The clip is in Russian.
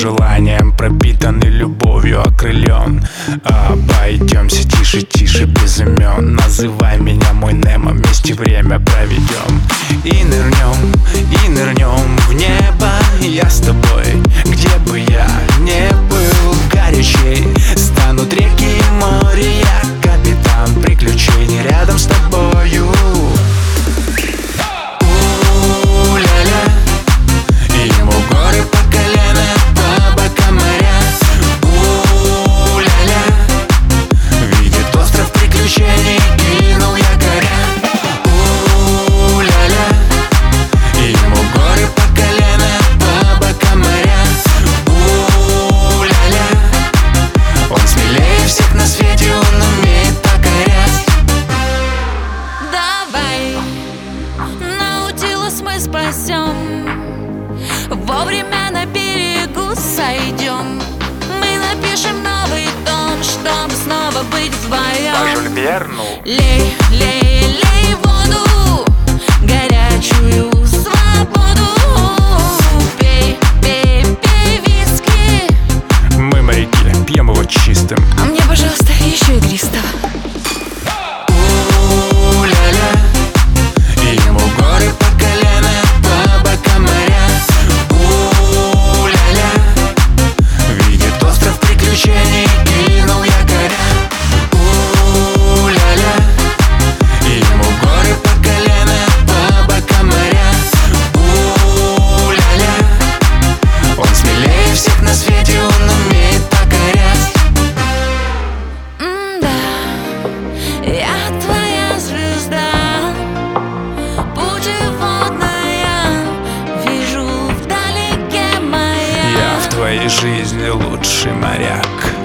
желанием, пропитанный любовью, окрылен. Обойдемся тише, тише, без имен. Называй меня мой Немо, вместе время проведем. И нырнем в небо. Я с тобой, где бы я не был. Горячей станут реки и море. Я капитан приключений рядом с тобою. У-ля-ля, ему горы по колено, по бокам моря. У-ля-ля, видит остров приключений, кинул якоря. У-ля-ля, ему горы по колено, по бокам моря. У-ля-ля, он смелее всех на свете, он умеет покорять. Давай, Наутилус мы спасем, вовремя на берегу сойдем. Мы напишем новый том, чтобы снова быть вдвоем. Лей, лей, лей воду, горячую свободу. Пей, пей, пей виски. Мы моряки, пьем его чистым. А мне, пожалуйста, еще игристого. У-ля-ля, ему горы по колено, по бокам моря. У-ля-ля, видит остров приключений, кинул якоря. У-ля-ля, ему горы по колено, по бокам моря. У-ля-ля, он смелее всех на свете, он умеет покорять. Да, я твоя звезда, путеводная, вижу вдалеке маяк. Я в твоей жизни лучший моряк.